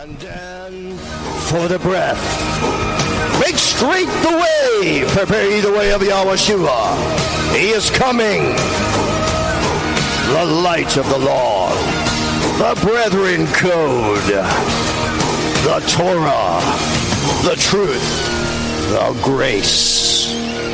And for the breath, make straight the way, prepare ye the way of Yahushua. He is coming, the light of the Lord, the brethren code, the Torah, the truth, the grace,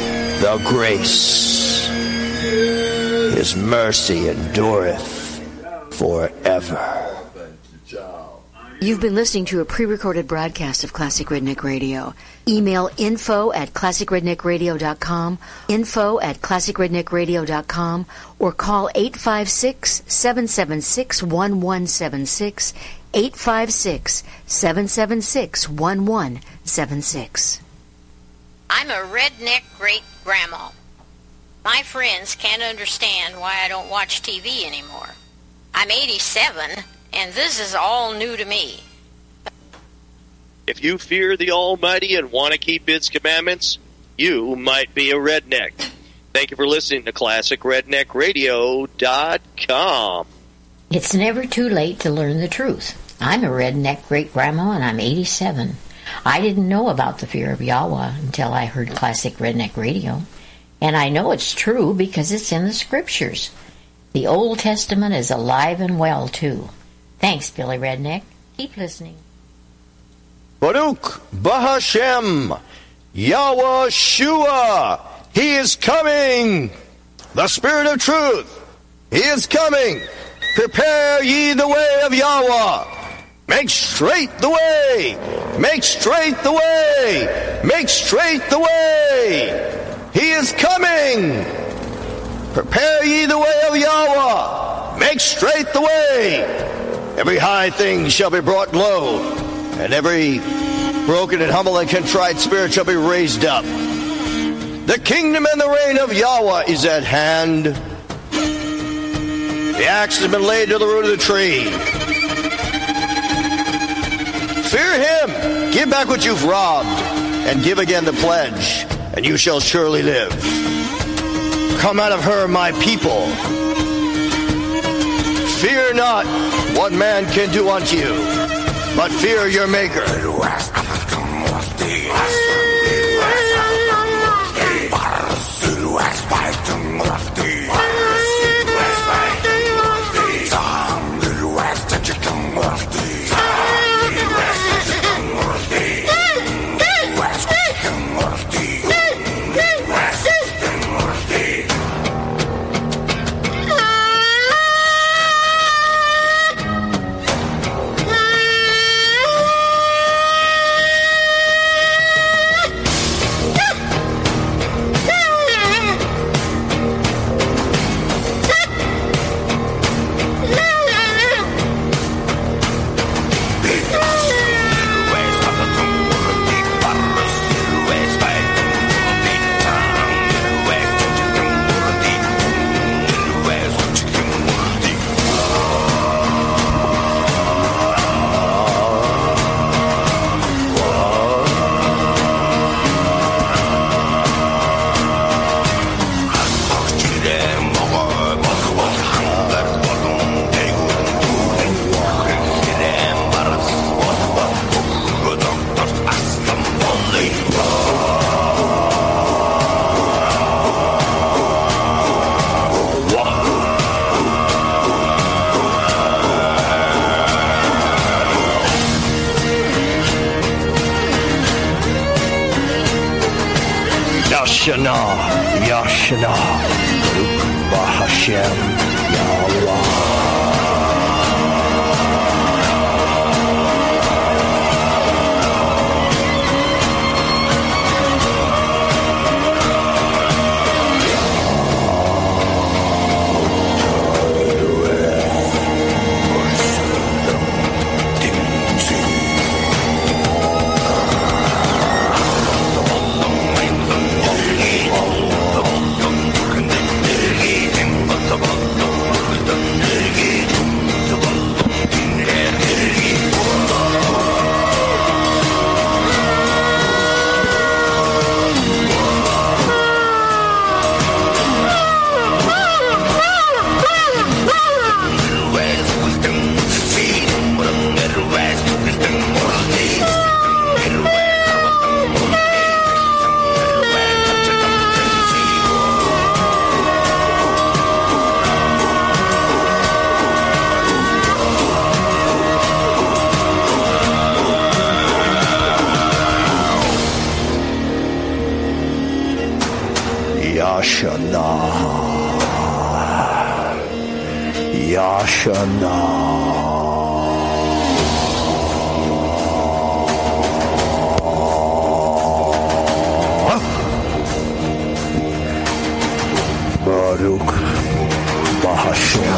his mercy endureth forever. You've been listening to a pre-recorded broadcast of Classic Redneck Radio. Email info@classicredneckradio.com, info@classicredneckradio.com, or call 856-776-1176, 856-776-1176. I'm a redneck great-grandma. My friends can't understand why I don't watch TV anymore. I'm 87, and this is all new to me. If you fear the Almighty and want to keep His commandments, you might be a redneck. Thank you for listening to ClassicRedneckRadio.com. It's never too late to learn the truth. I'm a redneck great-grandma, and I'm 87. I didn't know about the fear of Yahweh until I heard Classic Redneck Radio. And I know it's true because it's in the Scriptures. The Old Testament is alive and well, too. Thanks, Billy Redneck. Keep listening. Baruch Bahashem, Yahushua, He is coming. The Spirit of Truth, He is coming. Prepare ye the way of Yahweh. Make straight the way. Make straight the way. Make straight the way. He is coming. Prepare ye the way of Yahweh. Make straight the way. Every high thing shall be brought low, and every broken and humble and contrite spirit shall be raised up. The kingdom and the reign of Yahweh is at hand. The axe has been laid to the root of the tree. Fear Him. Give back what you've robbed, and give again the pledge, and you shall surely live. Come out of her, my people. Fear not what man can do unto you, but fear your Maker. Yashana, Yashana, Baruch Bahashem, Yahweh. Yashana. Baruch Bahashem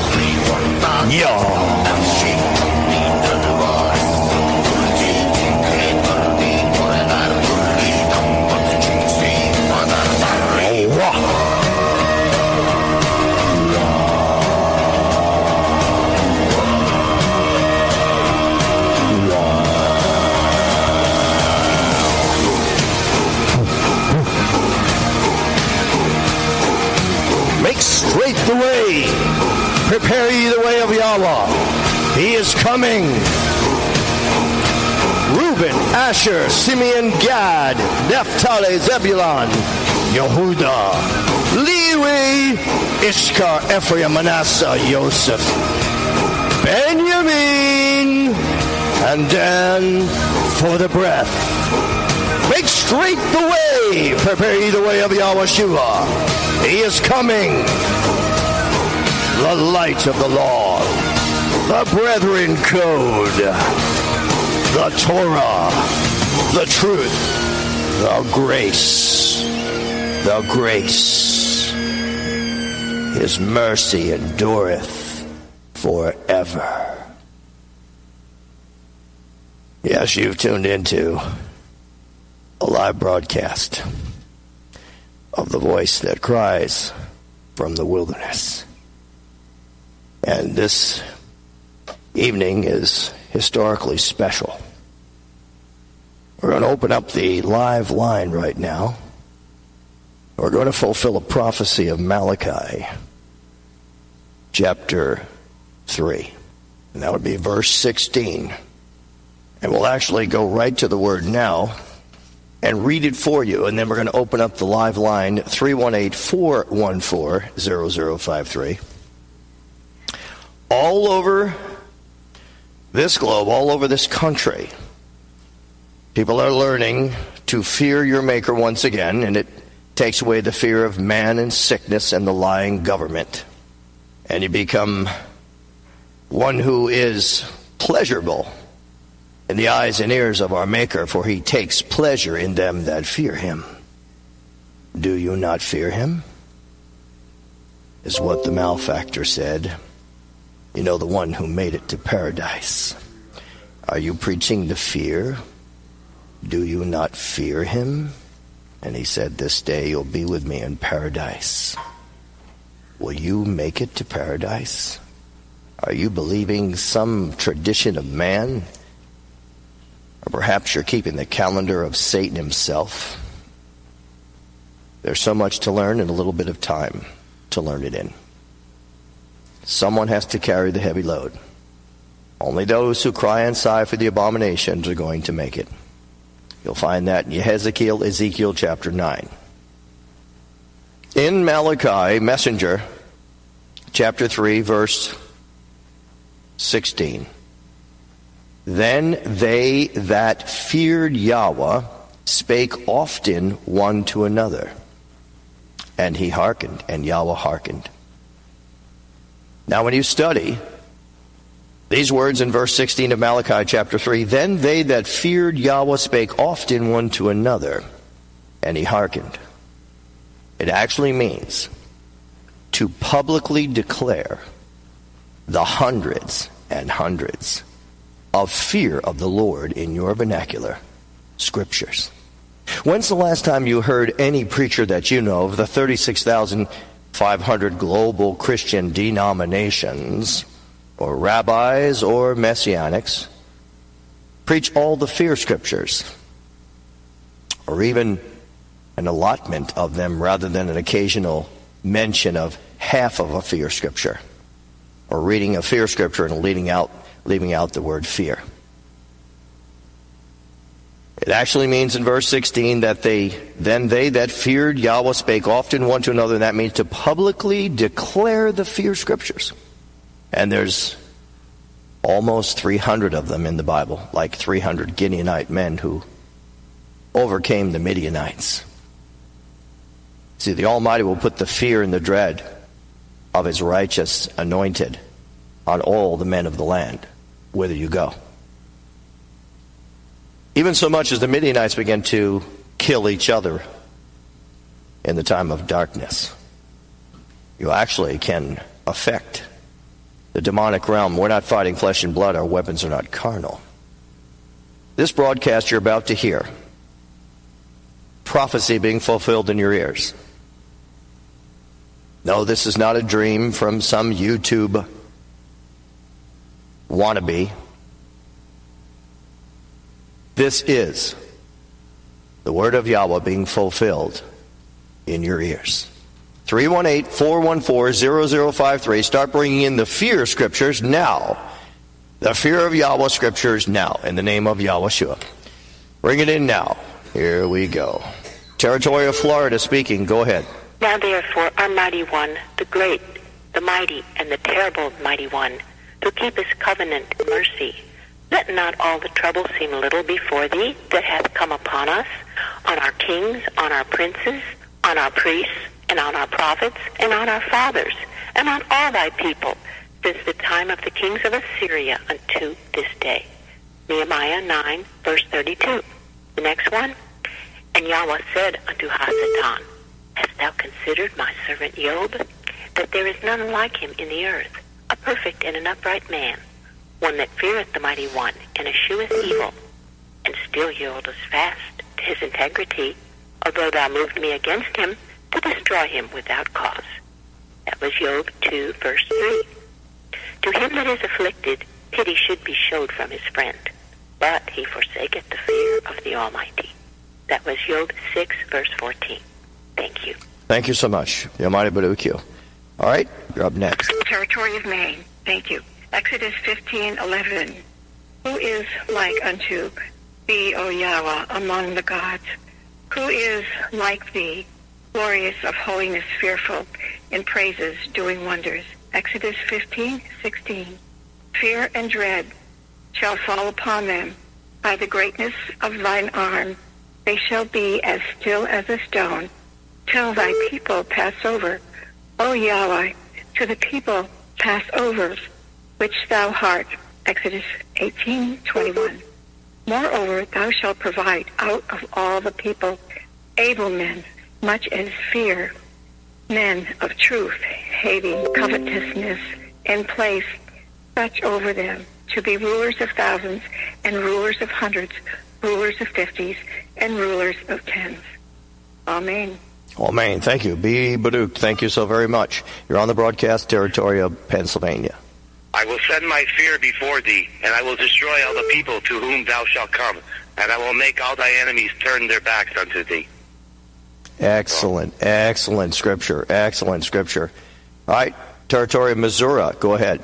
Make straight the way. Prepare ye the way of Yahweh. He is coming. Reuben, Asher, Simeon, Gad, Naphtali, Zebulun, Yehuda, Levi, Issachar, Ephraim, Manasseh, Joseph, Benjamin, and Dan for the breath. Make straight the way. Prepare ye the way of Yahweh Shua. He is coming. The light of the law. The brethren code. The Torah. The truth. The grace. The grace. His mercy endureth forever. Yes, you've tuned into a live broadcast of the voice that cries from the wilderness. And this evening is historically special. We're going to open up the live line right now. We're going to fulfill a prophecy of Malachi, chapter 3. And that would be verse 16. And we'll actually go right to the word now and read it for you, and then we're going to open up the live line, 318-414-0053. All over this globe, all over this country, people are learning to fear your Maker once again, and it takes away the fear of man and sickness and the lying government. And you become one who is pleasurable in the eyes and ears of our Maker, for he takes pleasure in them that fear him. Do you not fear him? Is what the malefactor said. You know, the one who made it to paradise. Are you preaching the fear? Do you not fear him? And he said, this day you'll be with me in paradise. Will you make it to paradise? Are you believing some tradition of man? Or perhaps you're keeping the calendar of Satan himself. There's so much to learn and a little bit of time to learn it in. Someone has to carry the heavy load. Only those who cry and sigh for the abominations are going to make it. You'll find that in Ezekiel chapter 9. In Malachi, messenger, chapter 3, verse 16. Then they that feared Yahweh spake often one to another. And he hearkened, and Yahweh hearkened. Now when you study these words in verse 16 of Malachi chapter 3, then they that feared Yahweh spake often one to another, and he hearkened. It actually means to publicly declare the hundreds and hundreds of fear of the Lord in your vernacular scriptures. When's the last time you heard any preacher that you know of the 36,500 global Christian denominations, or rabbis or messianics, preach all the fear scriptures, or even an allotment of them rather than an occasional mention of half of a fear scripture, or reading a fear scripture and leaving out the word fear? It actually means in verse 16 that they that feared Yahweh spake often one to another, and that means to publicly declare the fear scriptures. And there's almost 300 of them in the Bible, like 300 Gideonite men who overcame the Midianites. See, the Almighty will put the fear and the dread of his righteous anointed on all the men of the land, whither you go. Even so much as the Midianites began to kill each other in the time of darkness. You actually can affect the demonic realm. We're not fighting flesh and blood. Our weapons are not carnal. This broadcast you're about to hear, prophecy being fulfilled in your ears. No, this is not a dream from some YouTube wannabe. This is the word of Yahweh being fulfilled in your ears. 318-414-0053. Start bringing in the fear scriptures now. The fear of Yahweh scriptures now, in the name of Yahushua. Bring it in now. Here we go. Territory of Florida speaking. Go ahead. Now therefore, our mighty one, the great, the mighty, and the terrible mighty one, who keepeth covenant mercy, let not all the trouble seem little before thee that hath come upon us, on our kings, on our princes, on our priests, and on our prophets, and on our fathers, and on all thy people, since the time of the kings of Assyria unto this day. Nehemiah 9, verse 32. The next one. And Yahweh said unto Hasatan, Hast thou considered my servant Job, that there is none like him in the earth, a perfect and an upright man, one that feareth the mighty one, and escheweth evil, and still he holdeth fast to his integrity, although thou moved me against him to destroy him without cause. That was Job 2, verse 3. To him that is afflicted, pity should be showed from his friend, but he forsaketh the fear of the Almighty. That was Job 6, verse 14. Thank you. Thank you so much. Yamari Baruch. All right, you're up next. Territory of Maine. Thank you. Exodus 15:11. Who is like unto thee, O Yahweh, among the gods? Who is like thee, glorious of holiness, fearful in praises, doing wonders? Exodus 15:16. Fear and dread shall fall upon them by the greatness of thine arm. They shall be as still as a stone, till thy people pass over. O Yahweh, to the people pass over, which thou art. Exodus 18:21. Moreover, thou shalt provide out of all the people able men, much as fear, men of truth, hating covetousness, and place such over them to be rulers of thousands, and rulers of hundreds, rulers of fifties, and rulers of tens. Amen. Amen. Thank you. B. Baruch, thank you so very much. You're on the broadcast territory of Pennsylvania. I will send my fear before thee, and I will destroy all the people to whom thou shalt come, and I will make all thy enemies turn their backs unto thee. Excellent. Excellent scripture. Excellent scripture. All right, territory of Missouri. Go ahead.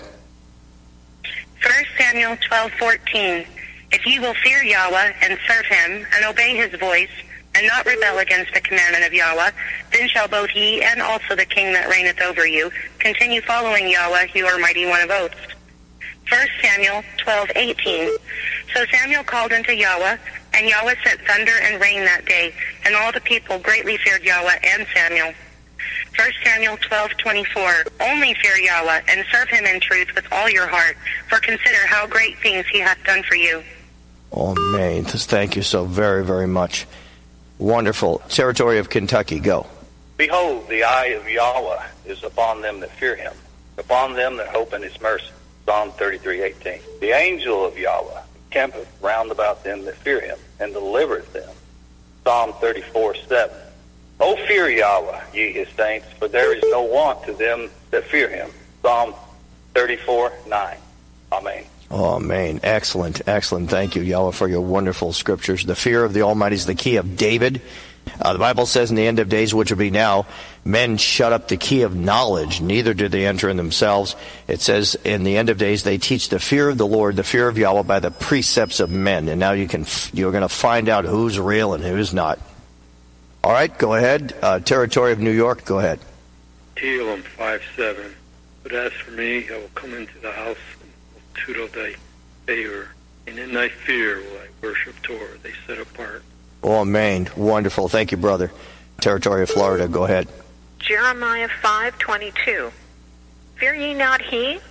1 Samuel 12:14. If ye will fear Yahweh and serve him, and obey his voice, and not rebel against the commandment of Yahweh, then shall both ye and also the king that reigneth over you continue following Yahweh, your mighty one of oaths. 1 Samuel 12:18. So Samuel called unto Yahweh, and Yahweh sent thunder and rain that day, and all the people greatly feared Yahweh and Samuel. 1 Samuel 12:24. Only fear Yahweh, and serve him in truth with all your heart, for consider how great things he hath done for you. Amen. Thank you so very, very much. Wonderful. Territory of Kentucky, go. Behold, the eye of Yahweh is upon them that fear him, upon them that hope in his mercy. Psalm 33:18. The angel of Yahweh campeth round about them that fear him, and delivereth them. Psalm 34:7. O fear Yahweh, ye his saints, for there is no want to them that fear him. Psalm 34:9. Amen. Amen. Excellent. Excellent. Thank you, Yahweh, for your wonderful scriptures. The fear of the Almighty is the key of David. The Bible says in the end of days, which will be now, men shut up the key of knowledge, neither do they enter in themselves. It says in the end of days, they teach the fear of the Lord, the fear of Yahweh by the precepts of men. And now you're going to find out who's real and who's not. All right, go ahead. Territory of New York, go ahead. Tehillim 5:7. But as for me, I will come into the house of thy favor, and in thy fear will I worship Torah, they set apart. Oh, amen. Wonderful. Thank you, brother. Territory of Florida, go ahead. Jeremiah 5:22. Fear ye not he,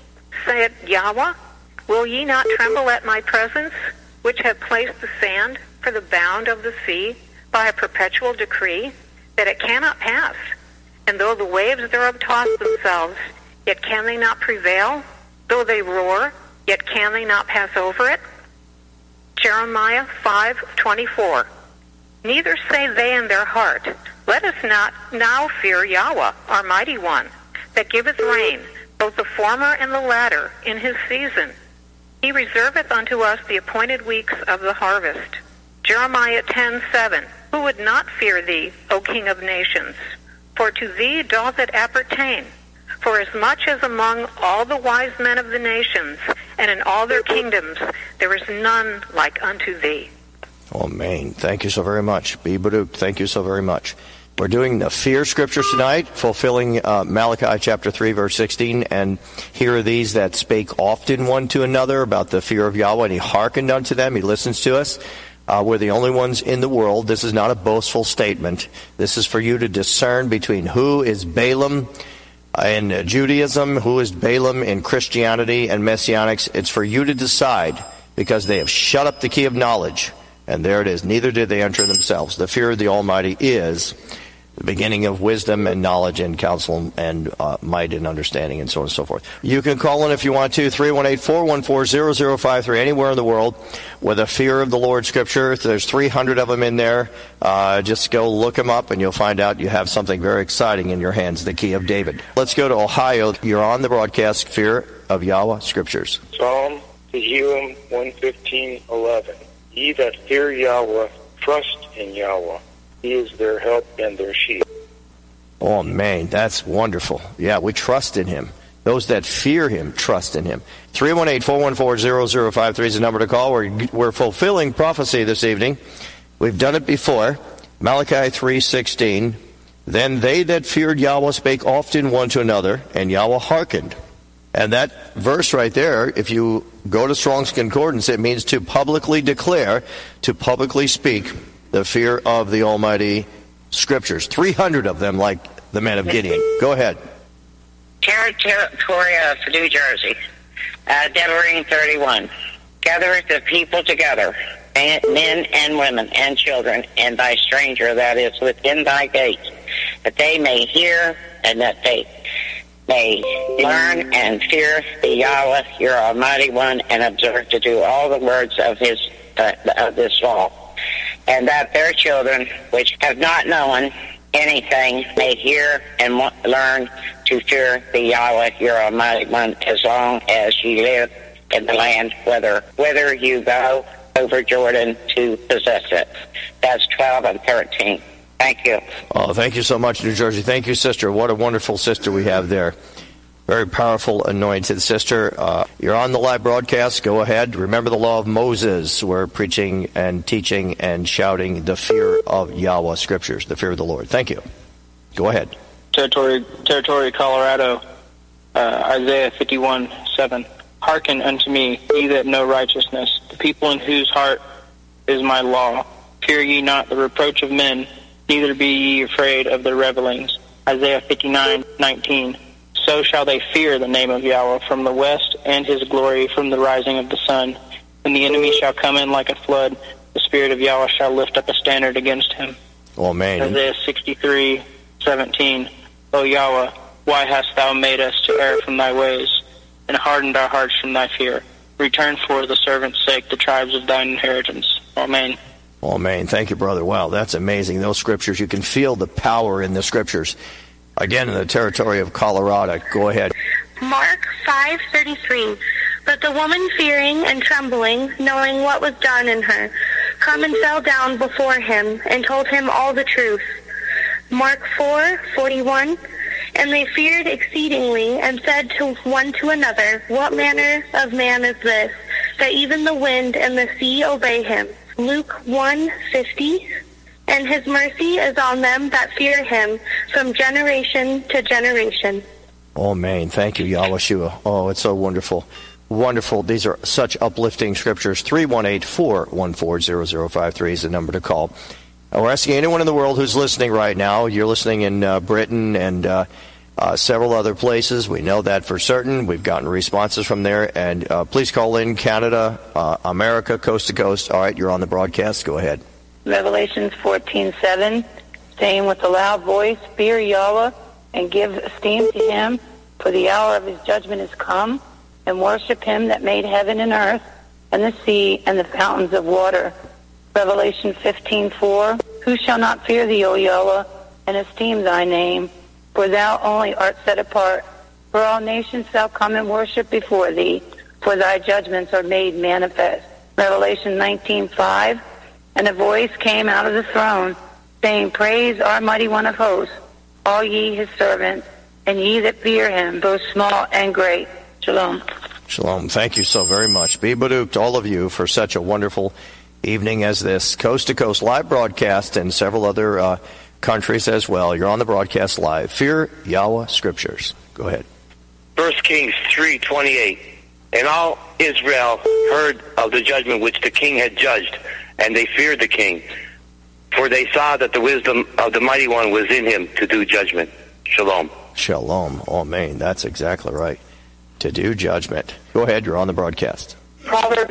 said Yahweh, will ye not tremble at my presence, which have placed the sand for the bound of the sea by a perpetual decree, that it cannot pass? And though the waves thereof toss themselves, yet can they not prevail? Though they roar, yet can they not pass over it? Jeremiah 5:24. Neither say they in their heart, let us not now fear Yahweh, our mighty one, that giveth rain, both the former and the latter, in his season. He reserveth unto us the appointed weeks of the harvest. Jeremiah 10:7. Who would not fear thee, O King of nations? For to thee doth it appertain. For as much as among all the wise men of the nations, and in all their kingdoms, there is none like unto thee. Amen. Thank you so very much. Be Baruch. Thank you so very much. We're doing the fear scriptures tonight, fulfilling Malachi chapter 3, verse 16. And here are these that spake often one to another about the fear of Yahweh, and he hearkened unto them. He listens to us. We're the only ones in the world. This is not a boastful statement. This is for you to discern between who is Balaam in Judaism, who is Balaam in Christianity and Messianics. It's for you to decide, because they have shut up the key of knowledge. And there it is. Neither did they enter themselves. The fear of the Almighty is the beginning of wisdom and knowledge and counsel and might and understanding, and so on and so forth. You can call in if you want to, 318-414-0053, anywhere in the world with a fear of the Lord scripture. There's 300 of them in there. Just go look them up and you'll find out you have something very exciting in your hands, the key of David. Let's go to Ohio. You're on the broadcast, Fear of Yahweh Scriptures. Psalm Tehillim 115:11. Ye that fear Yahweh, trust in Yahweh. He is their help and their shield. Oh, man, that's wonderful. Yeah, we trust in him. Those that fear him trust in him. 318-414-0053 is the number to call. We're fulfilling prophecy this evening. We've done it before. Malachi 3:16. Then they that feared Yahweh spake often one to another, and Yahweh hearkened. And that verse right there, if you go to Strong's Concordance, it means to publicly declare, to publicly speak the fear of the Almighty Scriptures. 300 of them, like the men of Gideon. Go ahead. Territory of New Jersey, Deborah 31. Gathereth the people together, men and women and children, and thy stranger that is within thy gates, that they may hear and that they may learn and fear the Yahweh, your Almighty One, and observe to do all the words of his of this law, and that their children, which have not known anything, may hear and learn to fear the Yahweh, your Almighty One, as long as ye live in the land, whither you go over Jordan to possess it. That's 12 and 13. Thank you. Oh, thank you so much, New Jersey. Thank you, sister. What a wonderful sister we have there. Very powerful, anointed sister. You're on the live broadcast. Go ahead. Remember the law of Moses. We're preaching and teaching and shouting the fear of Yahweh Scriptures, the fear of the Lord. Thank you. Go ahead. Territory, Colorado, Isaiah 51:7. Hearken unto me, ye that know righteousness, the people in whose heart is my law. Fear ye not the reproach of men, neither be ye afraid of their revelings. Isaiah 59:19. So shall they fear the name of Yahweh from the west, and his glory from the rising of the sun. When the enemy shall come in like a flood, the Spirit of Yahweh shall lift up a standard against him. Amen. Isaiah 63:17. O Yahweh, why hast thou made us to err from thy ways, and hardened our hearts from thy fear? Return for the servant's sake the tribes of thine inheritance. Amen. Amen. Thank you, brother. Wow, that's amazing. Those scriptures, you can feel the power in the scriptures. Again, in the territory of Colorado. Go ahead. Mark 5:33. But the woman, fearing and trembling, knowing what was done in her, come and fell down before him and told him all the truth. Mark 4:41. And they feared exceedingly and said to one to another, What manner of man is this, that even the wind and the sea obey him? Luke 1:50. And his mercy is on them that fear him from generation to generation. Amen. Thank you, Yahushua. Oh, it's so wonderful. Wonderful. These are such uplifting scriptures. 318-414-0053 is the number to call. We're asking anyone in the world who's listening right now. You're listening in Britain and several other places. We know that for certain. We've gotten responses from there. And please call in Canada, America, coast to coast. All right, you're on the broadcast. Go ahead. Revelations 14:7, saying with a loud voice, fear Yahweh and give esteem to him, for the hour of his judgment is come, and worship him that made heaven and earth, and the sea, and the fountains of water. Revelation 15:4, who shall not fear thee, O Yahweh, and esteem thy name? For thou only art set apart. For all nations shall come and worship before thee, for thy judgments are made manifest. Revelation 19:5, and a voice came out of the throne, saying, praise our mighty one of hosts, all ye his servants, and ye that fear him, both small and great. Shalom. Shalom. Thank you so very much. Be baruch to all of you for such a wonderful evening as this. Coast to Coast live broadcast and several other countries as well. You're on the broadcast live. Fear Yahweh Scriptures. Go ahead. 1 Kings 3:28. And all Israel heard of the judgment which the king had judged, and they feared the king, for they saw that the wisdom of the Mighty One was in him to do judgment. Shalom. Shalom. Amen. That's exactly right. To do judgment. Go ahead. You're on the broadcast. Proverbs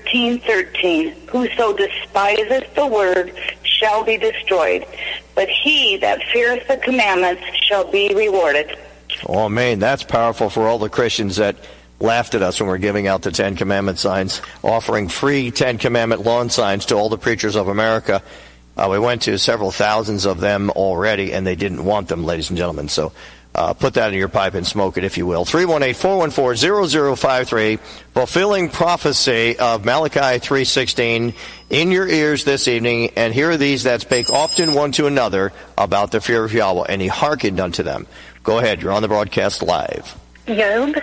13:13. Whoso despiseth the word shall be destroyed, but he that feareth the commandments shall be rewarded. Oh, man, that's powerful for all the Christians that laughed at us when we were giving out the Ten Commandment signs, offering free Ten Commandment lawn signs to all the preachers of America. We went to several thousands of them already, and they didn't want them, ladies and gentlemen. So put that in your pipe and smoke it, if you will. 318-414-0053, fulfilling prophecy of Malachi 3:16 in your ears this evening. And here are these that spake often one to another about the fear of Yahweh, and he hearkened unto them. Go ahead. You're on the broadcast live. Job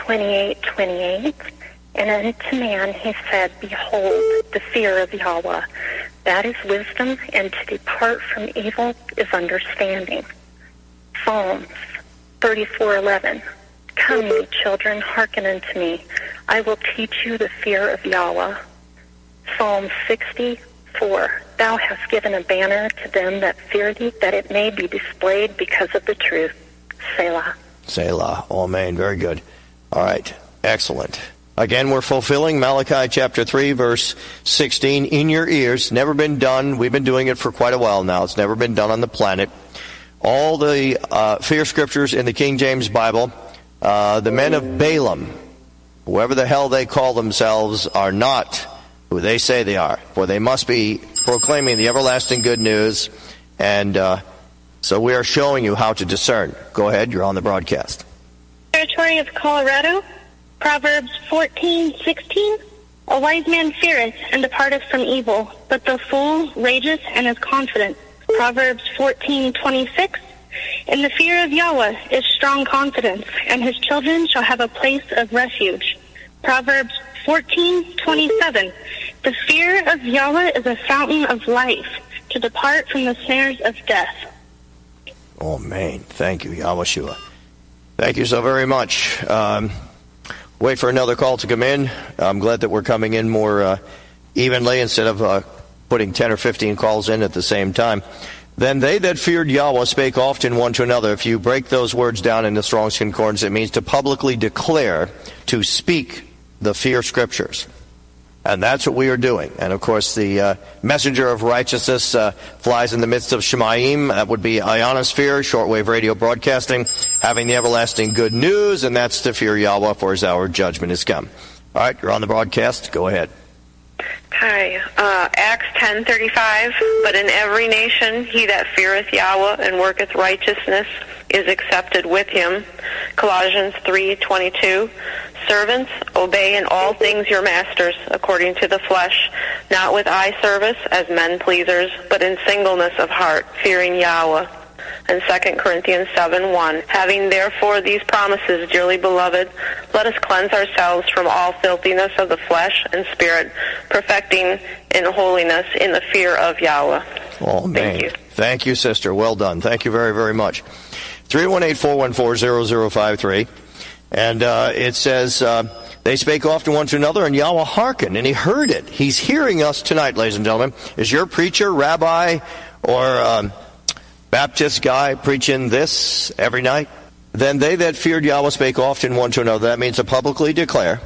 28:28. And unto man he said, behold, the fear of Yahweh, that is wisdom, and to depart from evil is understanding. Psalms 34:11. Come, ye children, hearken unto me. I will teach you the fear of Yahweh. Psalm 60:4. Thou hast given a banner to them that fear thee, that it may be displayed because of the truth. Selah. Selah. Amen. Very good. All right. Excellent. Again, we're fulfilling Malachi chapter 3, verse 16 in your ears. Never been done. We've been doing it for quite a while now. It's never been done on the planet. All the fear scriptures in the King James Bible, the men of Balaam, whoever the hell they call themselves, are not who they say they are. For they must be proclaiming the everlasting good news. And so we are showing you how to discern. Go ahead. You're on the broadcast. Territory of Colorado, Proverbs 14:16. A wise man feareth and departeth from evil, but the fool rageth and is confident. Proverbs 14:26. In the fear of Yahweh is strong confidence, and his children shall have a place of refuge. Proverbs 14:27. The fear of Yahweh is a fountain of life, to depart from the snares of death. Oh, man. Thank you, Yahweh. Thank you so very much. Wait for another call to come in. I'm glad that we're coming in more evenly instead of putting 10 or 15 calls in at the same time. Then they that feared Yahweh spake often one to another. If you break those words down in the Strong's Concordance, it means to publicly declare, to speak the fear scriptures. And that's what we are doing. And, of course, the messenger of righteousness flies in the midst of Shemaim. That would be ionosphere, shortwave radio broadcasting, having the everlasting good news, and that's to fear Yahweh, for his hour judgment is come. All right, you're on the broadcast. Go ahead. Hi. Acts 10:35. But in every nation he that feareth Yahweh and worketh righteousness is accepted with him. Colossians 3:22. Servants, obey in all things your masters, according to the flesh, not with eye service as men pleasers, but in singleness of heart, fearing Yahweh. And 2 Corinthians 7:1. Having therefore these promises, dearly beloved, let us cleanse ourselves from all filthiness of the flesh and spirit, perfecting in holiness in the fear of Yahweh. Oh, man. Thank you, sister. Well done. Thank you very, very much. 318-414-0053. And it says, they spake often one to another, and Yahweh hearkened, and he heard it. He's hearing us tonight, ladies and gentlemen. Is your preacher, rabbi, or Baptist guy preaching this every night? Then they that feared Yahweh spake often one to another. That means to publicly declare.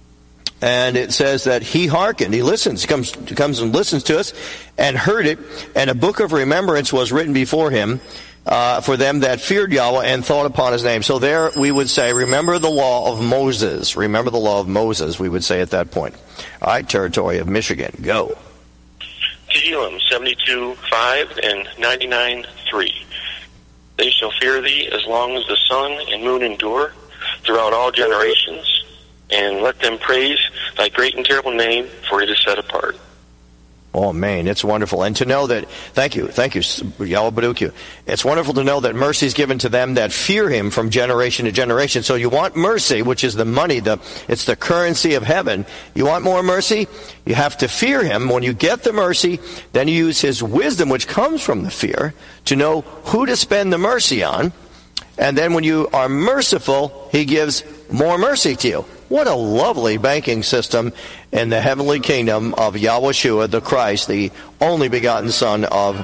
And it says that he hearkened, he listens, comes and listens to us, and heard it, and a book of remembrance was written before him for them that feared Yahweh and thought upon his name. So there we would say, remember the law of Moses. Remember the law of Moses, we would say at that point. All right, territory of Michigan, go. Tehillim 72:5 and 99:3. They shall fear thee as long as the sun and moon endure throughout all generations, and let them praise thy great and terrible name, for it is set apart. Oh, man, it's wonderful. And to know that, thank you, Yahweh Baruch you. It's wonderful to know that mercy is given to them that fear him from generation to generation. So you want mercy, which is the money, it's the currency of heaven. You want more mercy? You have to fear him. When you get the mercy, then you use his wisdom, which comes from the fear, to know who to spend the mercy on. And then when you are merciful, he gives more mercy to you. What a lovely banking system in the heavenly kingdom of Yahushua the Christ, the only begotten Son of,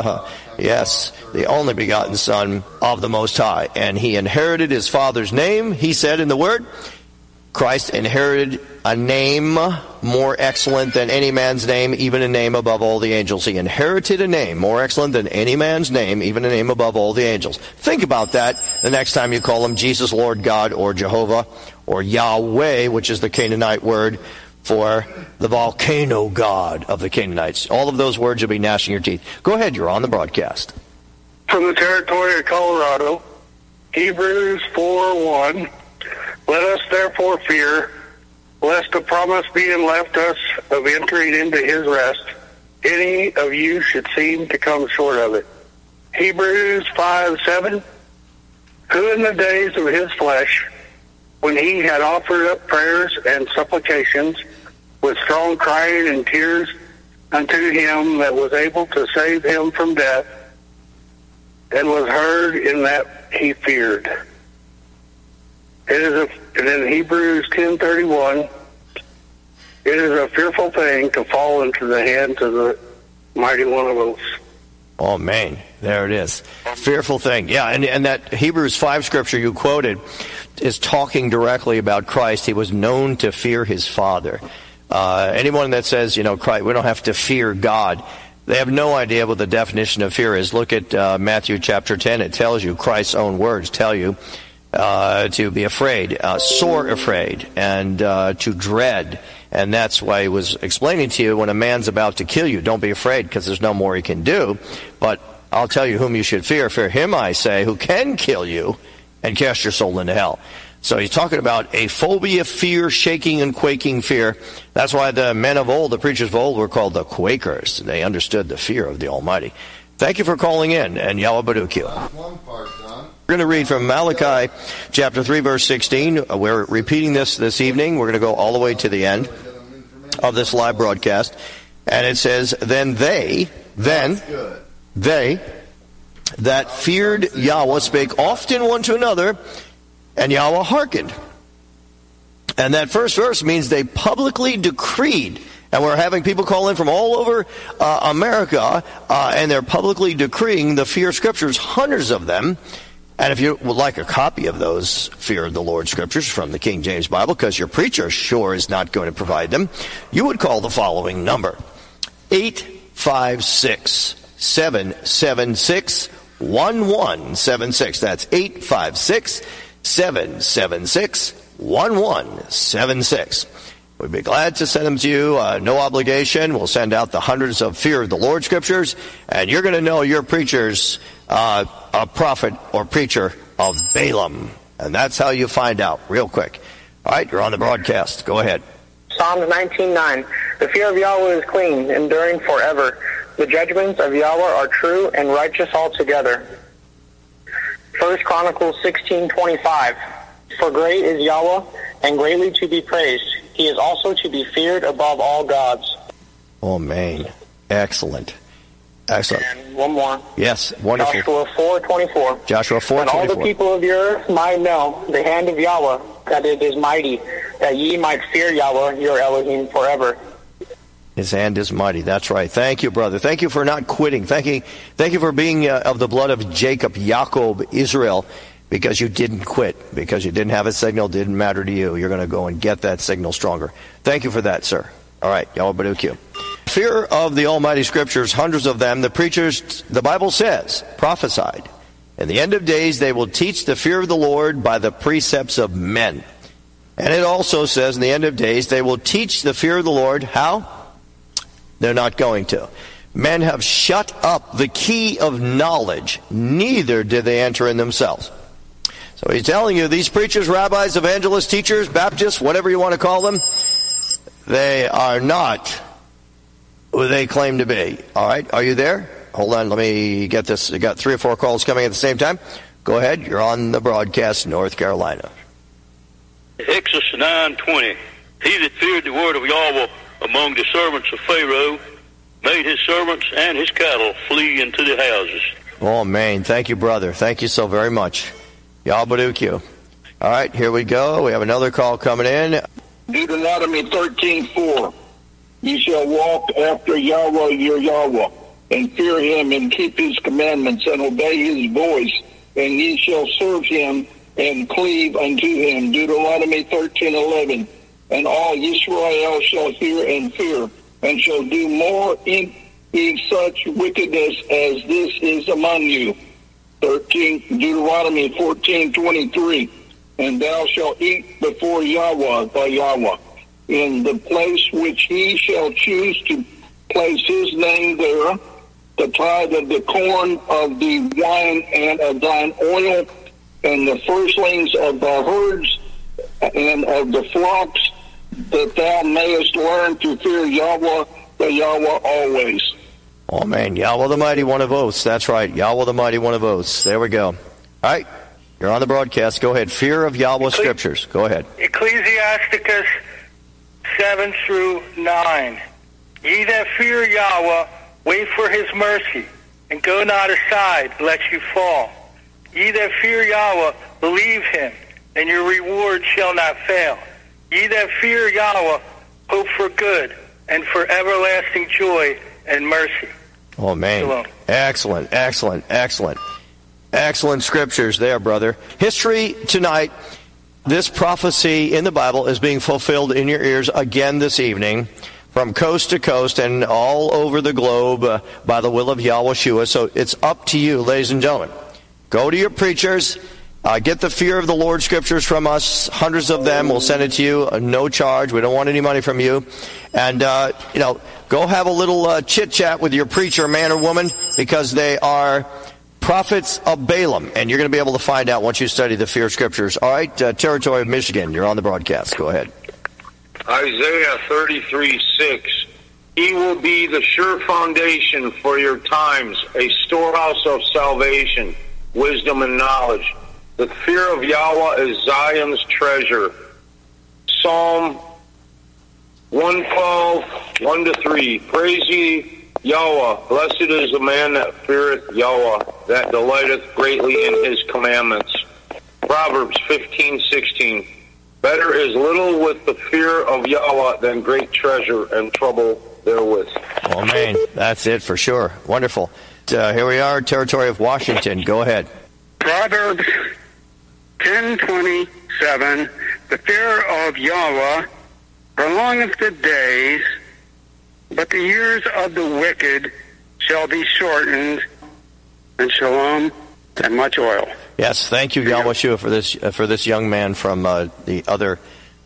yes, the only begotten Son of the Most High. And he inherited his Father's name, he said in the Word. Christ inherited a name more excellent than any man's name, even a name above all the angels. He inherited a name more excellent than any man's name, even a name above all the angels. Think about that the next time you call him Jesus, Lord God, or Jehovah, or Yahweh, which is the Canaanite word for the volcano god of the Canaanites. All of those words will be gnashing your teeth. Go ahead, you're on the broadcast. From the territory of Colorado, Hebrews 4:1. Let us therefore fear, lest the promise being left us of entering into his rest, any of you should seem to come short of it. Hebrews 5:7. Who in the days of his flesh, when he had offered up prayers and supplications with strong crying and tears unto him that was able to save him from death, and was heard in that he feared. And in Hebrews 10:31, it is a fearful thing to fall into the hands of the mighty one of oaths. Oh, man, there it is. Fearful thing. Yeah, and that Hebrews 5 scripture you quoted is talking directly about Christ. He was known to fear his Father. Anyone that says, Christ, we don't have to fear God, they have no idea what the definition of fear is. Look at Matthew chapter 10. It tells you, Christ's own words tell you, to be afraid, sore afraid, and to dread. And that's why he was explaining to you when a man's about to kill you, don't be afraid because there's no more he can do. But I'll tell you whom you should fear. Fear him, I say, who can kill you and cast your soul into hell. So he's talking about a phobia, fear, shaking and quaking fear. That's why the men of old, the preachers of old, were called the Quakers. They understood the fear of the Almighty. Thank you for calling in, and Yahweh Baruch you. We're going to read from Malachi chapter 3, verse 16. We're repeating this evening. We're going to go all the way to the end of this live broadcast. And it says, Then they that feared Yahweh spake often one to another, and Yahweh hearkened. And that first verse means they publicly decreed. And we're having people call in from all over America, and they're publicly decreeing the fear scriptures, hundreds of them. And if you would like a copy of those Fear of the Lord scriptures from the King James Bible, because your preacher sure is not going to provide them, you would call the following number, 856-776-1176. That's 856-776-1176. We'd be glad to send them to you, no obligation. We'll send out the hundreds of Fear of the Lord scriptures, and you're going to know your preacher's a prophet or preacher of Balaam. And that's how you find out, real quick. All right, you're on the broadcast. Go ahead. Psalms 19:9. The fear of Yahweh is clean, enduring forever. The judgments of Yahweh are true and righteous altogether. 1 Chronicles 16:25. For great is Yahweh, and greatly to be praised. He is also to be feared above all gods. Oh, man. Excellent. Excellent. And one more. Yes, wonderful. Joshua 4:24. Joshua 4:24. And all the people of the earth might know the hand of Yahweh, that it is mighty, that ye might fear Yahweh, your Elohim, forever. His hand is mighty. That's right. Thank you, brother. Thank you for not quitting. Thank you for being of the blood of Jacob, Yaakov, Israel. because you didn't quit, because you didn't have a signal, didn't matter to you. You're going to go and get that signal stronger. Thank you for that, sir. All right, Yahweh Baruch you. Fear of the Almighty Scriptures, hundreds of them, the preachers, the Bible says, prophesied. In the end of days, they will teach the fear of the Lord by the precepts of men. And it also says, in the end of days, they will teach the fear of the Lord. How? They're not going to. Men have shut up the key of knowledge, neither did they enter in themselves. So he's telling you, these preachers, rabbis, evangelists, teachers, Baptists, whatever you want to call them, they are not who they claim to be. All right, are you there? Hold on, let me get this. I got 3 or 4 calls coming at the same time. Go ahead, you're on the broadcast, North Carolina. Exodus 9:20. He that feared the word of Yahweh among the servants of Pharaoh made his servants and his cattle flee into the houses. Oh, man. Thank you, brother. Thank you so very much. Yahweh Baruch you. All right, here we go. We have another call coming in. Deuteronomy 13:4. Ye shall walk after Yahweh your Yahweh, and fear him, and keep his commandments, and obey his voice, and ye shall serve him, and cleave unto him. Deuteronomy 13:11. And all Israel shall hear and fear, and shall do more in such wickedness as this is among you. Deuteronomy 14:23. And thou shalt eat before Yahweh thy Yahweh, in the place which he shall choose to place his name there, the tithe of the corn, of the wine, and of thine oil, and the firstlings of the herds, and of the flocks, that thou mayest learn to fear Yahweh the Yahweh always. Oh, man, Yahweh the Mighty One of Oaths. That's right, Yahweh the Mighty One of Oaths. There we go. All right, you're on the broadcast. Go ahead. Fear of Yahweh Scriptures. Go ahead. Ecclesiasticus 7-9. Ye that fear Yahweh, wait for his mercy, and go not aside, lest you fall. Ye that fear Yahweh, believe him, and your reward shall not fail. Ye that fear Yahweh, hope for good, and for everlasting joy and mercy. Oh, man. Shalom. Excellent, excellent, excellent. Excellent scriptures there, brother. History tonight, this prophecy in the Bible is being fulfilled in your ears again this evening, from coast to coast and all over the globe by the will of Yahweh Shua. So it's up to you, ladies and gentlemen. Go to your preachers. Get the fear of the Lord scriptures from us, hundreds of them. We'll send it to you, no charge. We don't want any money from you. And, go have a little chit-chat with your preacher, man or woman, because they are prophets of Balaam. And you're going to be able to find out once you study the fear scriptures. All right, Territory of Michigan, you're on the broadcast. Go ahead. Isaiah 33:6. He will be the sure foundation for your times, a storehouse of salvation, wisdom, and knowledge. The fear of Yahweh is Zion's treasure. Psalm 112, 1-3. Praise ye Yahweh. Blessed is the man that feareth Yahweh, that delighteth greatly in his commandments. Proverbs 15:16. Better is little with the fear of Yahweh than great treasure and trouble therewith. Oh, man, that's it for sure. Wonderful. Here we are, Territory of Washington. Go ahead. Proverbs 10:27. The fear of Yahweh prolongeth the days, but the years of the wicked shall be shortened. And shalom and much oil. Yes, thank you, Yahweh Shua, for this young man from the other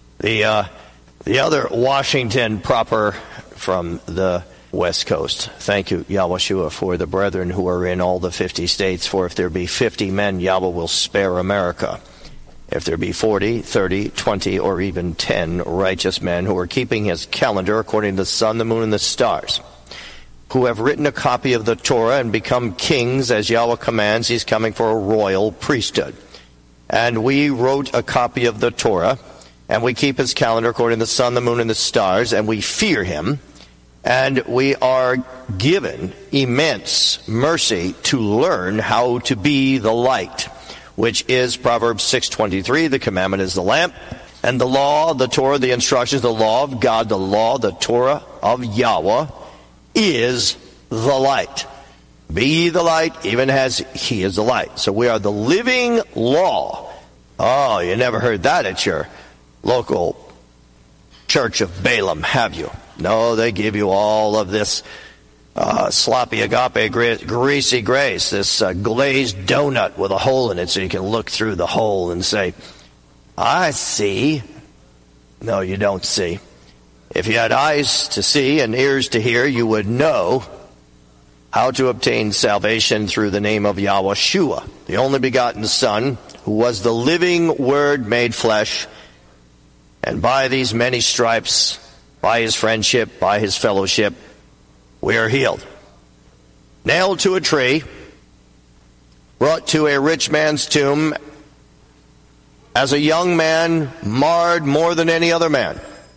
Washington proper from the West Coast. Thank you, Yahweh Shua, for the brethren who are in all the 50 states. For if there be 50 men, Yahweh will spare America. If there be 40, 30, 20, or even 10 righteous men who are keeping his calendar according to the sun, the moon, and the stars, who have written a copy of the Torah and become kings as Yahweh commands, he's coming for a royal priesthood. And we wrote a copy of the Torah, and we keep his calendar according to the sun, the moon, and the stars, and we fear him, and we are given immense mercy to learn how to be the light, which is Proverbs 6:23. The commandment is the lamp, and the law, the Torah, the instructions, the law of God, the law, the Torah of Yahweh is the light. Be ye the light, even as he is the light. So we are the living law. Oh, you never heard that at your local Church of Balaam, have you? No, they give you all of this sloppy agape greasy grace, this glazed donut with a hole in it so you can look through the hole and say, I see. No, you don't see. If you had eyes to see and ears to hear, you would know how to obtain salvation through the name of Yahushua, the only begotten Son, who was the living Word made flesh. And by these many stripes, by his friendship, by his fellowship, we are healed. Nailed to a tree, brought to a rich man's tomb, as a young man, marred more than any other man,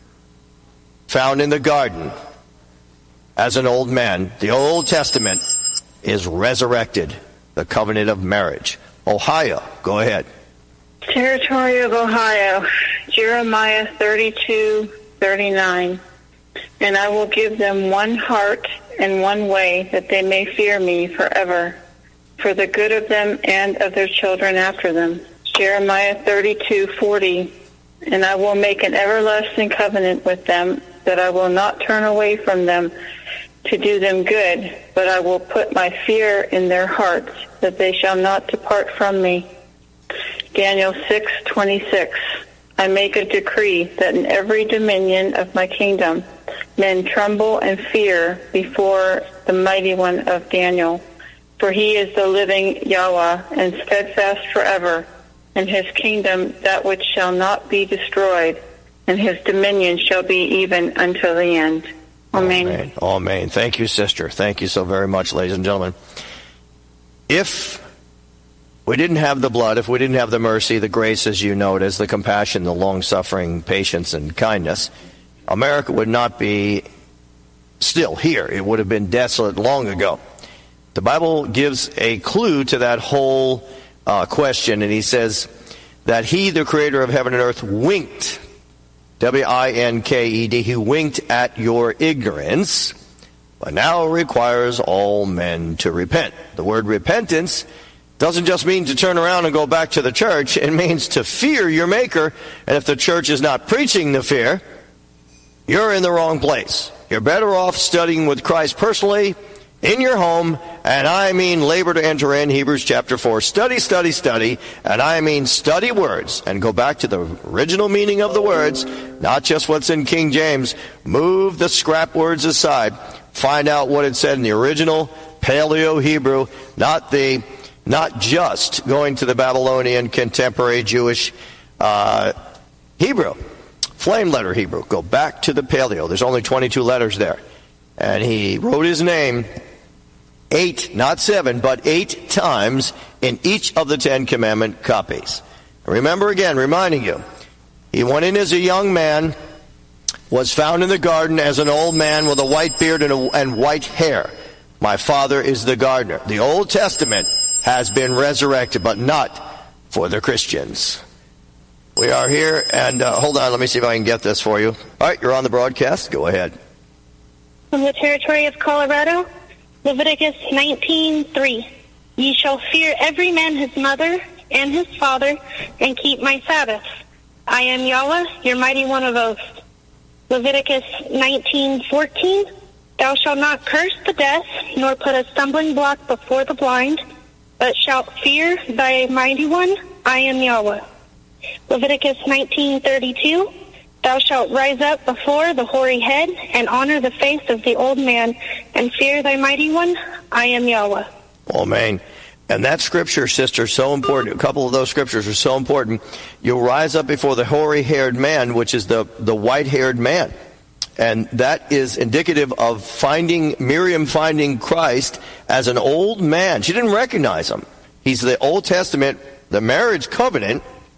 found in the garden as an old man. The Old Testament is resurrected, the covenant of marriage. Ohio, go ahead. Territory of Ohio, Jeremiah 32:39. And I will give them one heart and one way, that they may fear me forever, for the good of them and of their children after them. Jeremiah 32:40. And I will make an everlasting covenant with them, that I will not turn away from them to do them good, but I will put my fear in their hearts, that they shall not depart from me. Daniel 6:26. I make a decree that in every dominion of my kingdom men tremble and fear before the mighty one of Daniel. For he is the living Yahweh, and steadfast forever, and his kingdom that which shall not be destroyed, and his dominion shall be even until the end. Amen. Amen. Amen. Thank you, sister. Thank you so very much, ladies and gentlemen. If we didn't have the blood, if we didn't have the mercy, the grace, as you know it, as the compassion, the long-suffering, patience, and kindness, America would not be still here. It would have been desolate long ago. The Bible gives a clue to that whole question, and he says that he, the creator of heaven and earth, winked, W-I-N-K-E-D, he winked at your ignorance, but now requires all men to repent. The word repentance doesn't just mean to turn around and go back to the church. It means to fear your Maker. And if the church is not preaching the fear, you're in the wrong place. You're better off studying with Christ personally, in your home, and I mean labor to enter in, Hebrews chapter 4. Study, study, study, and I mean study words, and go back to the original meaning of the words, not just what's in King James. Move the scrap words aside. Find out what it said in the original Paleo-Hebrew, not just going to the Babylonian contemporary Jewish Hebrew, flame letter Hebrew. Go back to the Paleo. There's only 22 letters there. And he wrote his name 8, not 7, but 8 times in each of the 10 Commandment copies. Remember again, reminding you, he went in as a young man, was found in the garden as an old man with a white beard and white hair. My father is the gardener. The Old Testament has been resurrected, but not for the Christians. We are here, and hold on, let me see if I can get this for you. All right, you're on the broadcast. Go ahead. From the territory of Colorado, Leviticus 19:3. Ye shall fear every man his mother and his father, and keep my Sabbaths. I am Yahweh, your mighty one of oaths. Leviticus 19:14. Thou shalt not curse the deaf, nor put a stumbling block before the blind, but shalt fear thy mighty one. I am Yahweh. Leviticus 19:32. Thou shalt rise up before the hoary head, and honor the face of the old man, and fear thy mighty one. I am Yahweh. Amen. And that scripture, sister, so important. A couple of those scriptures are so important. You'll rise up before the hoary-haired man, which is the white-haired man. And that is indicative of Miriam finding Christ as an old man. She didn't recognize him. He's the Old Testament, the marriage covenant,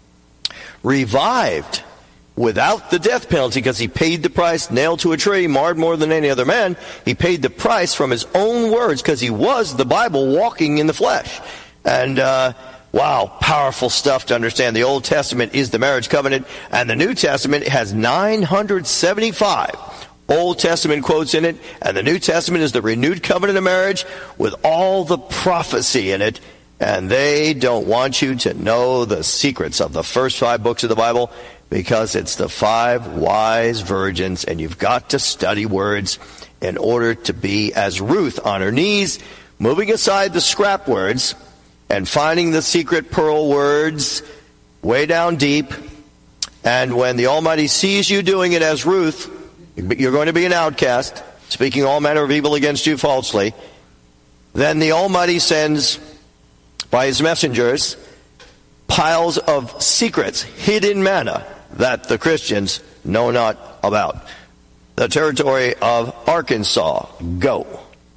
revived without the death penalty, because he paid the price, nailed to a tree, marred more than any other man. He paid the price from his own words, because he was the Bible walking in the flesh. And wow, powerful stuff to understand. The Old Testament is the marriage covenant, and the New Testament has 975 Old Testament quotes in it, and the New Testament is the renewed covenant of marriage with all the prophecy in it. And they don't want you to know the secrets of the first 5 books of the Bible because it's the 5 wise virgins, and you've got to study words in order to be as Ruth on her knees, moving aside the scrap words and finding the secret pearl words way down deep. And when the Almighty sees you doing it as Ruth, you're going to be an outcast, speaking all manner of evil against you falsely. Then the Almighty sends, by his messengers, piles of secrets, hidden manna, that the Christians know not about. The territory of Arkansas. Go.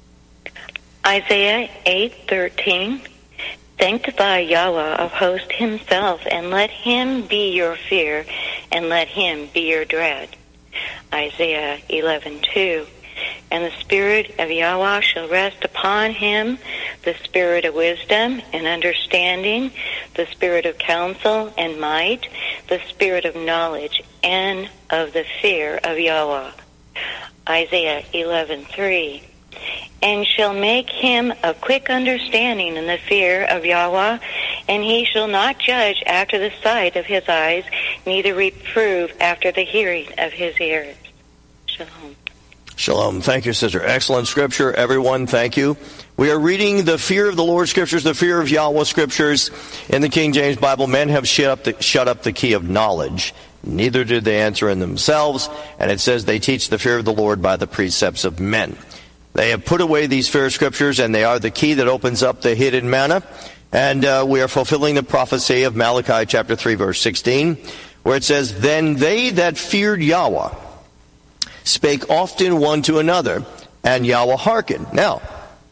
Isaiah 8:13. Sanctify Yahweh of hosts himself, and let him be your fear, and let him be your dread. Isaiah 11:2. And the Spirit of Yahweh shall rest upon him, the Spirit of wisdom and understanding, the Spirit of counsel and might, the Spirit of knowledge and of the fear of Yahweh. Isaiah 11:3. And shall make him of quick understanding in the fear of Yahweh, and he shall not judge after the sight of his eyes, neither reprove after the hearing of his ears. Shalom. Shalom. Thank you, sister. Excellent scripture. Everyone, thank you. We are reading the fear of the Lord scriptures, the fear of Yahweh scriptures. In the King James Bible, men have shut up the key of knowledge. Neither did they answer in themselves. And it says they teach the fear of the Lord by the precepts of men. They have put away these fair scriptures, and they are the key that opens up the hidden manna. And we are fulfilling the prophecy of Malachi chapter 3, verse 16, where it says, Then they that feared Yahweh spake often one to another, and Yahweh hearkened. Now,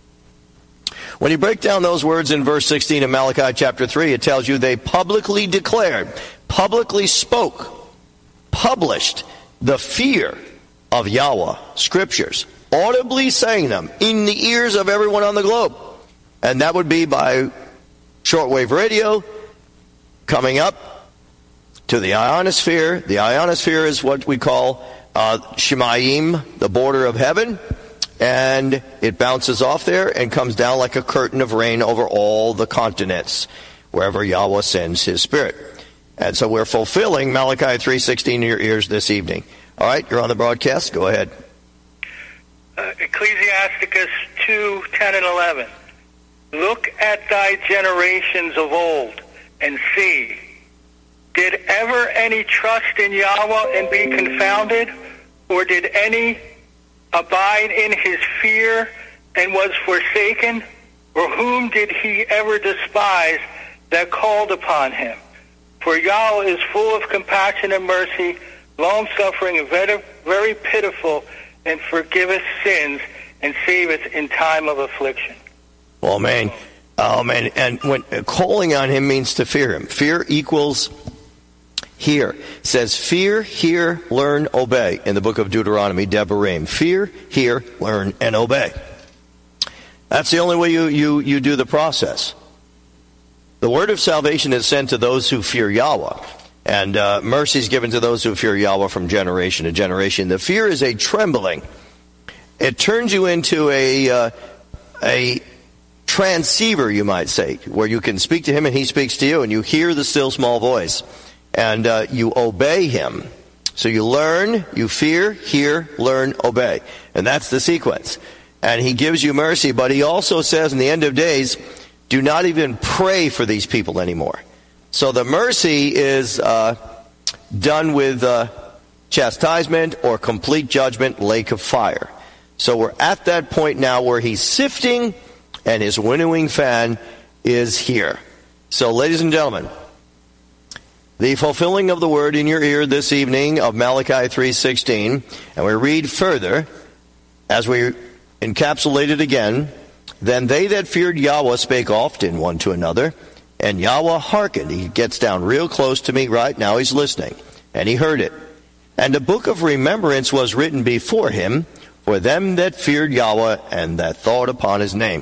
when you break down those words in verse 16 of Malachi chapter 3, it tells you they publicly declared, publicly spoke, published the fear of Yahweh scriptures, audibly saying them in the ears of everyone on the globe. And that would be by shortwave radio, coming up to the ionosphere. The ionosphere is what we call Shemayim, the border of heaven, and it bounces off there and comes down like a curtain of rain over all the continents, wherever Yahweh sends his Spirit. And so we're fulfilling Malachi 3:16 in your ears this evening. All right, you're on the broadcast. Go ahead. Ecclesiasticus 2:10 and 11. Look at thy generations of old and see, did ever any trust in Yahweh and be confounded? Or did any abide in his fear and was forsaken? Or whom did he ever despise that called upon him? For Yahweh is full of compassion and mercy, long-suffering and very, very pitiful, and forgiveth sins and saveth in time of affliction. Oh, man. Oh, man. And when calling on him means to fear him. Fear equals hear. It says fear, hear, learn, obey in the book of Deuteronomy, Devarim. Fear, hear, learn, and obey. That's the only way you do the process. The word of salvation is sent to those who fear Yahweh. And mercy is given to those who fear Yahweh from generation to generation. The fear is a trembling. It turns you into a transceiver, you might say, where you can speak to him and he speaks to you, and you hear the still small voice. And you obey him. So you learn, you fear, hear, learn, obey. And that's the sequence. And he gives you mercy, but he also says in the end of days, do not even pray for these people anymore. So the mercy is done with chastisement or complete judgment, lake of fire. So we're at that point now where he's sifting and his winnowing fan is here. So ladies and gentlemen, the fulfilling of the word in your ear this evening of Malachi 3:16, and we read further as we encapsulate it again. Then they that feared Yahweh spake often one to another, and Yahweh hearkened. He gets down real close to me right now. He's listening, and he heard it. And a book of remembrance was written before him for them that feared Yahweh and that thought upon his name.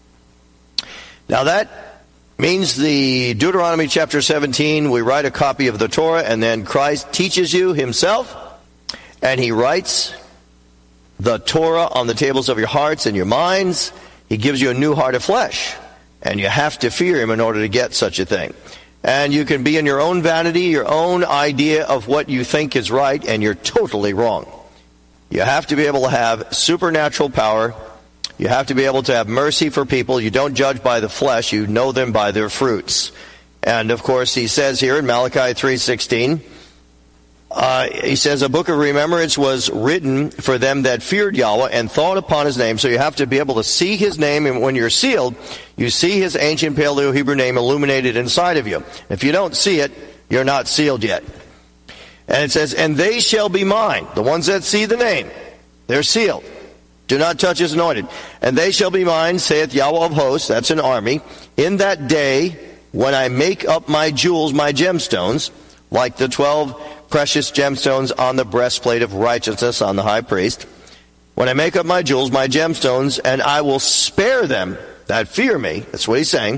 Now that means the Deuteronomy chapter 17, we write a copy of the Torah, and then Christ teaches you himself, and he writes the Torah on the tables of your hearts and your minds. He gives you a new heart of flesh. And you have to fear him in order to get such a thing. And you can be in your own vanity, your own idea of what you think is right, and you're totally wrong. You have to be able to have supernatural power. You have to be able to have mercy for people. You don't judge by the flesh. You know them by their fruits. And, of course, he says here in Malachi 3:16, he says, a book of remembrance was written for them that feared Yahweh and thought upon his name. So you have to be able to see his name, and when you're sealed, you see his ancient Paleo-Hebrew name illuminated inside of you. If you don't see it, you're not sealed yet. And it says, and they shall be mine. The ones that see the name, they're sealed. Do not touch his anointed. And they shall be mine, saith Yahweh of hosts, that's an army, in that day when I make up my jewels, my gemstones, like the 12 precious gemstones on the breastplate of righteousness on the high priest. When I make up my jewels, my gemstones, and I will spare them that fear me, that's what he's saying,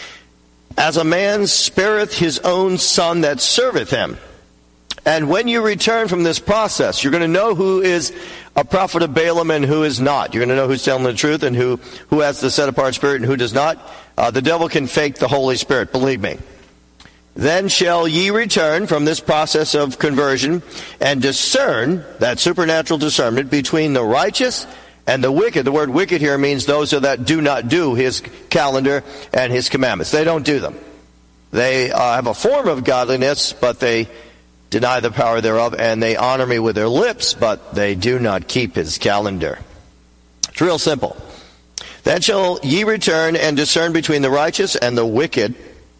as a man spareth his own son that serveth him. And when you return from this process, you're going to know who is a prophet of Balaam and who is not. You're going to know who's telling the truth and who has the set-apart spirit and who does not. The devil can fake the Holy Spirit, believe me. Then shall ye return from this process of conversion and discern, that supernatural discernment, between the righteous and the wicked. The word wicked here means those that do not do his calendar and his commandments. They don't do them. They have a form of godliness, but they deny the power thereof, and they honor me with their lips, but they do not keep his calendar. It's real simple. Then shall ye return and discern between the righteous and the wicked,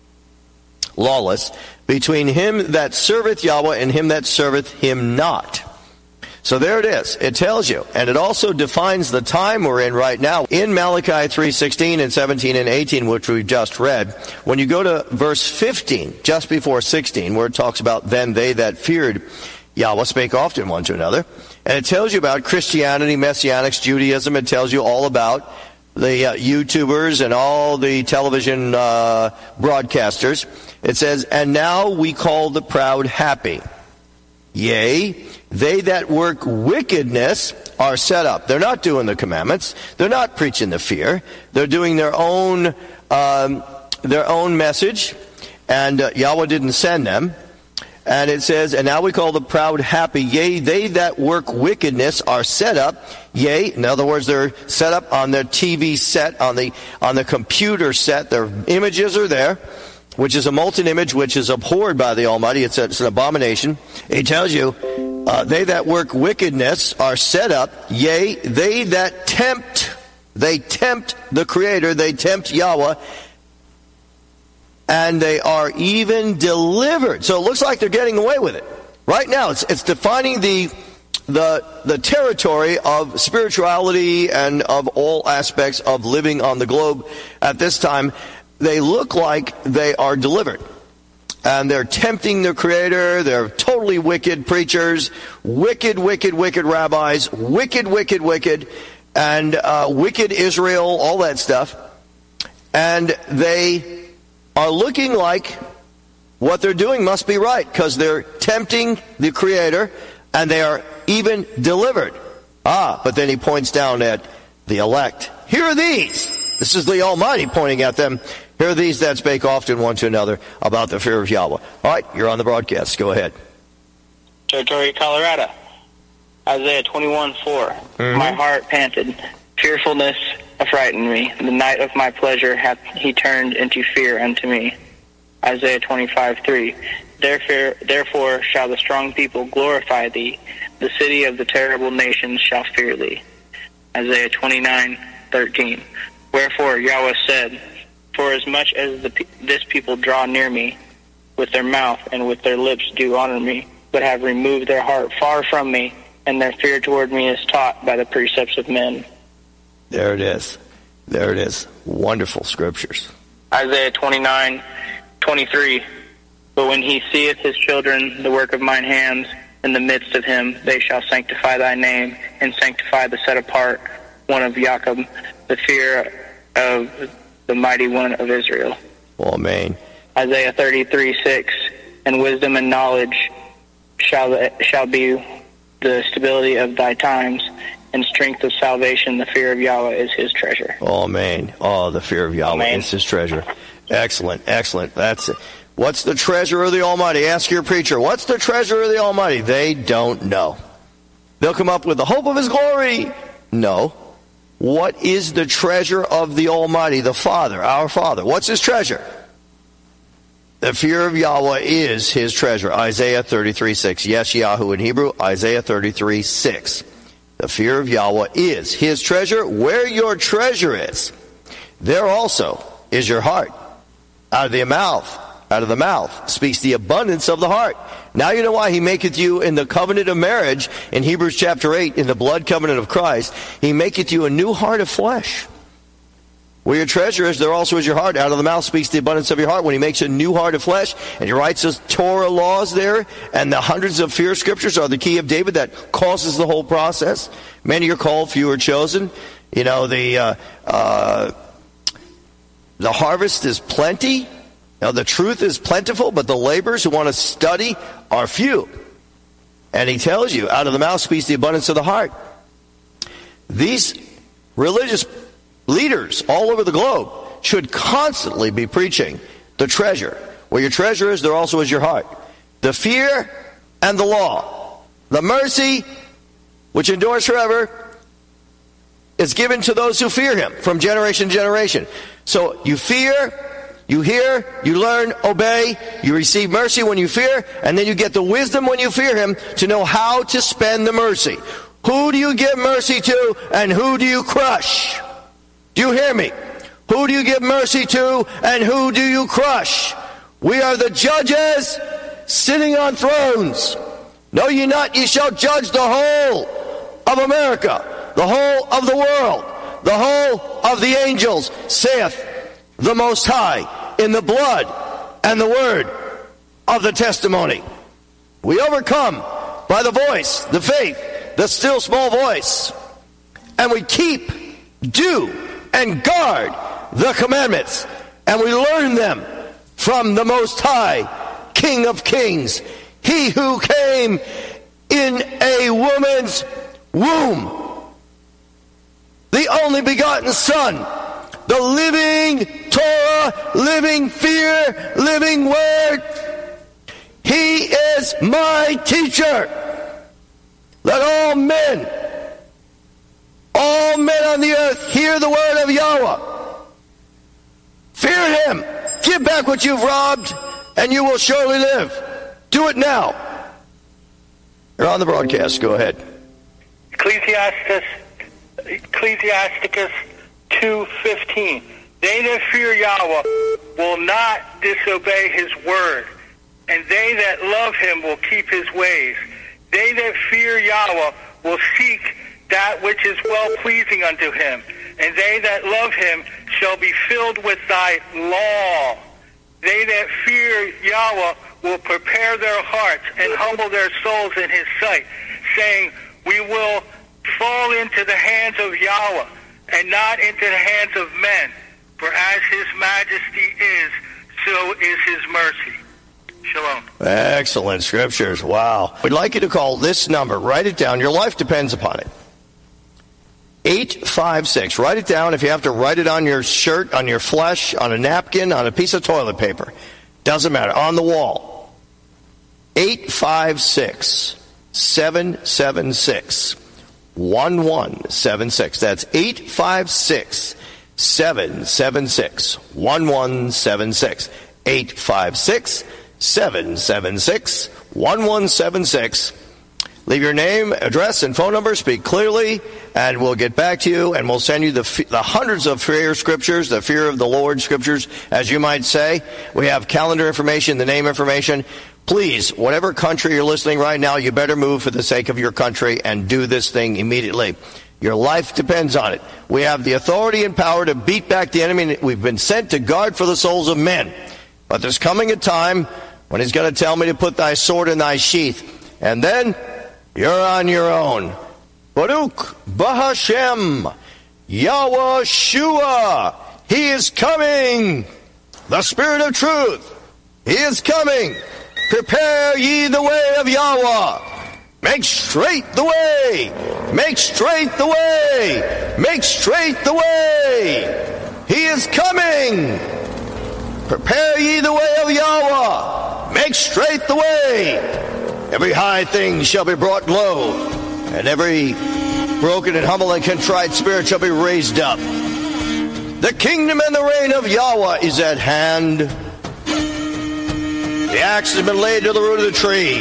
lawless, between him that serveth Yahweh and him that serveth him not. So there it is. It tells you. And it also defines the time we're in right now. In Malachi 3:16 and 17 and 18, which we just read, when you go to verse 15, just before 16, where it talks about, then they that feared Yahweh spake often one to another. And it tells you about Christianity, Messianics, Judaism. It tells you all about the YouTubers and all the television broadcasters. It says, and now we call the proud happy. Yea, they that work wickedness are set up. They're not doing the commandments. They're not preaching the fear. They're doing their own message. And Yahweh didn't send them. And it says, and now we call the proud happy. Yea, they that work wickedness are set up. Yea, in other words, they're set up on their TV set, on the computer set. Their images are there, which is a molten image, which is abhorred by the Almighty. It's an abomination. He tells you, they that work wickedness are set up. Yea, they that tempt the Creator, they tempt Yahweh, and they are even delivered. So it looks like they're getting away with it. Right now, it's defining the territory of spirituality and of all aspects of living on the globe at this time. They look like they are delivered. And they're tempting the Creator. They're totally wicked preachers, wicked rabbis, wicked, and wicked Israel, all that stuff. And they are looking like what they're doing must be right, because they're tempting the Creator, and they are even delivered. But then he points down at the elect. Here are these. This is the Almighty pointing at them. Here are these that spake often one to another about the fear of Yahweh. All right, you're on the broadcast. Go ahead. Territory, Colorado. Isaiah 21:4. Mm-hmm. My heart panted. Fearfulness affrighted me. The night of my pleasure hath he turned into fear unto me. Isaiah 25:3. Therefore shall the strong people glorify thee. The city of the terrible nations shall fear thee. Isaiah 29:13. Wherefore Yahweh said, for as much as this people draw near me, with their mouth and with their lips do honor me, but have removed their heart far from me, and their fear toward me is taught by the precepts of men. There it is. There it is. Wonderful scriptures. Isaiah 29:23. But when he seeth his children, the work of mine hands, in the midst of him, they shall sanctify thy name, and sanctify the set apart one of Jacob, the fear of the mighty one of Israel. Amen. Isaiah 33:6. And wisdom and knowledge shall be the stability of thy times, and strength of salvation. The fear of Yahweh is his treasure. Oh, man. Oh, the fear of Yahweh is his treasure. Excellent, excellent. That's it. What's the treasure of the Almighty? Ask your preacher. What's the treasure of the Almighty? They don't know. They'll come up with the hope of his glory. No. What is the treasure of the Almighty, the Father, our Father? What's his treasure? The fear of Yahweh is his treasure. Isaiah 33:6. Yes, Yahoo in Hebrew. Isaiah 33:6. The fear of Yahweh is his treasure. Where your treasure is, there also is your heart. Out of the mouth speaks the abundance of the heart. Now you know why he maketh you in the covenant of marriage in Hebrews chapter 8, in the blood covenant of Christ. He maketh you a new heart of flesh. Where your treasure is, there also is your heart. Out of the mouth speaks the abundance of your heart. When he makes a new heart of flesh, and he writes his Torah laws there, and the hundreds of fear scriptures are the key of David that causes the whole process. Many are called, few are chosen. You know, the harvest is plenty. Now, the truth is plentiful, but the laborers who want to study are few. And he tells you, out of the mouth speaks the abundance of the heart. These religious leaders all over the globe should constantly be preaching the treasure. Where your treasure is, there also is your heart. The fear and the law. The mercy, which endures forever, is given to those who fear him from generation to generation. So you fear, you hear, you learn, obey, you receive mercy when you fear, and then you get the wisdom when you fear him to know how to spend the mercy. Who do you give mercy to, and who do you crush? Do you hear me? Who do you give mercy to, and who do you crush? We are the judges sitting on thrones. Know ye not, ye shall judge the whole of America, the whole of the world, the whole of the angels, saith the Most High, in the blood and the word of the testimony. We overcome by the voice, the faith, the still small voice, and we keep, do, and guard the commandments, and we learn them from the Most High, King of Kings, he who came in a woman's womb, the only begotten Son, the living Torah, living fear, living word. He is my teacher. Let all men on the earth hear the word of Yahweh. Fear him. Give back what you've robbed, and you will surely live. Do it now. You're on the broadcast. Go ahead. Ecclesiasticus 2:15. They that fear Yahweh will not disobey his word, and they that love him will keep his ways. They that fear Yahweh will seek that which is well-pleasing unto him, and they that love him shall be filled with thy law. They that fear Yahweh will prepare their hearts and humble their souls in his sight, saying, we will fall into the hands of Yahweh, and not into the hands of men. For as his majesty is, so is his mercy. Shalom. Excellent scriptures. Wow. We'd like you to call this number. Write it down. Your life depends upon it. 856. Write it down. If you have to write it on your shirt, on your flesh, on a napkin, on a piece of toilet paper. Doesn't matter. On the wall. 856-776-1176. That's 856-776-1176. 856-776-1176. Leave your name, address, and phone number. Speak clearly, and we'll get back to you, and we'll send you the hundreds of fear scriptures, the fear of the Lord scriptures, as you might say. We have calendar information, the name information. Please, whatever country you're listening right now, you better move for the sake of your country and do this thing immediately. Your life depends on it. We have the authority and power to beat back the enemy. We've been sent to guard for the souls of men. But there's coming a time when he's going to tell me to put thy sword in thy sheath. And then you're on your own. Baruch Bahashem Yahweh Shua. He is coming. The Spirit of Truth. He is coming. Prepare ye the way of Yahweh. Make straight the way. Make straight the way. Make straight the way. He is coming. Prepare ye the way of Yahweh. Make straight the way. Every high thing shall be brought low, and every broken and humble and contrite spirit shall be raised up. The kingdom and the reign of Yahweh is at hand. The axe has been laid to the root of the tree.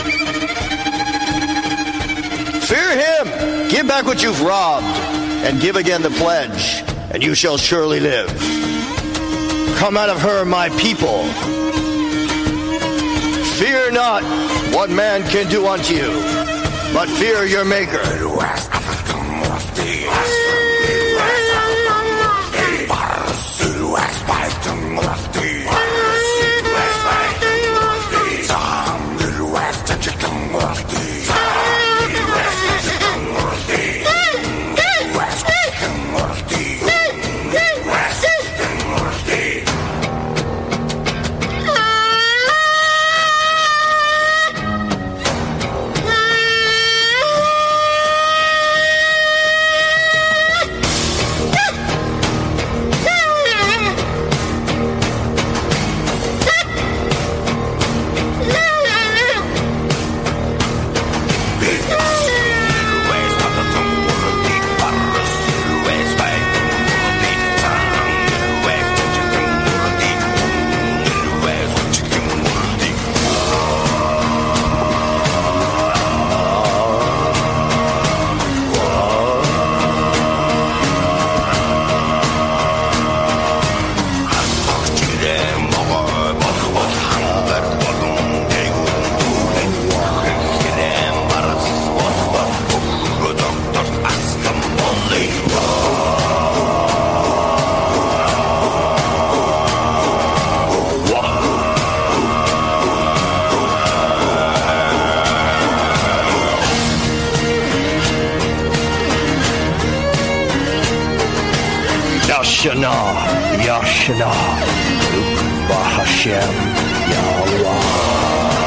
Fear him. Give back what you've robbed, and give again the pledge, and you shall surely live. Come out of her, my people. Fear not what man can do unto you, but fear your Maker. Yashana, Ukba Hashem, Yahweh.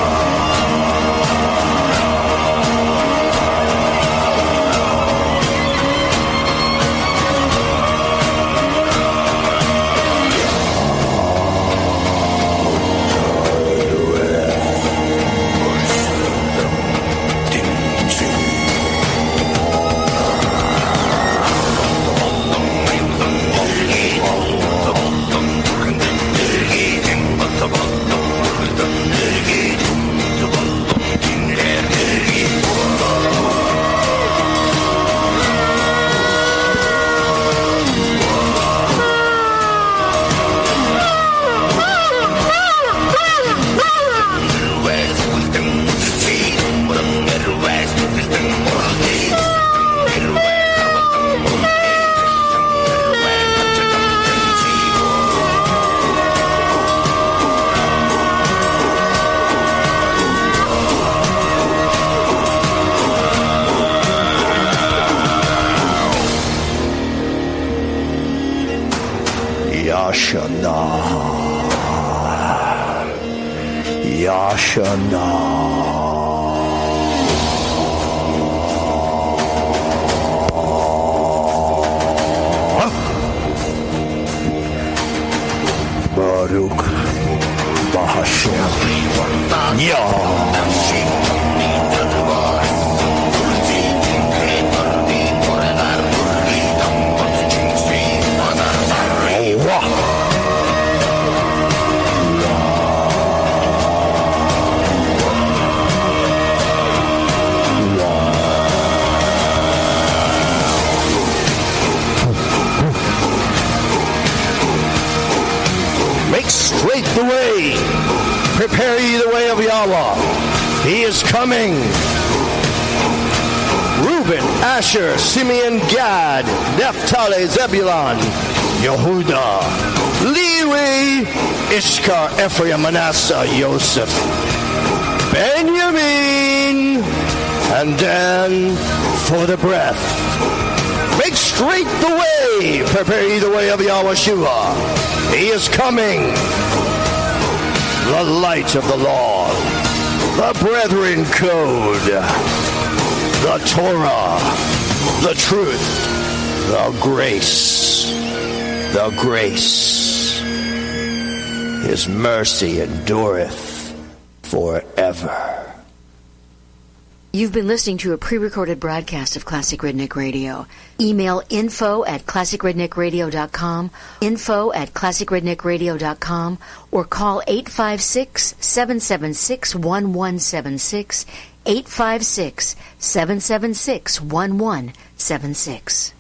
Baruch Bahashem Straight the way. Prepare ye the way of Yahweh. He is coming. Reuben, Asher, Simeon, Gad, Naphtali, Zebulun, Yehuda, Levi, Issachar, Ephraim, Manasseh, Joseph, Benjamin, and then for the breath. Make straight the way. Prepare ye the way of Yahweh Shua. He is coming, the light of the Lord. the Brethren Code, the Torah, the truth, the grace. The grace. His mercy endureth forever. You've been listening to a pre-recorded broadcast of Classic Redneck Radio. Email info@classicredneckradio.com, info@classicredneckradio.com, or call 856-776-1176, 856-776-1176.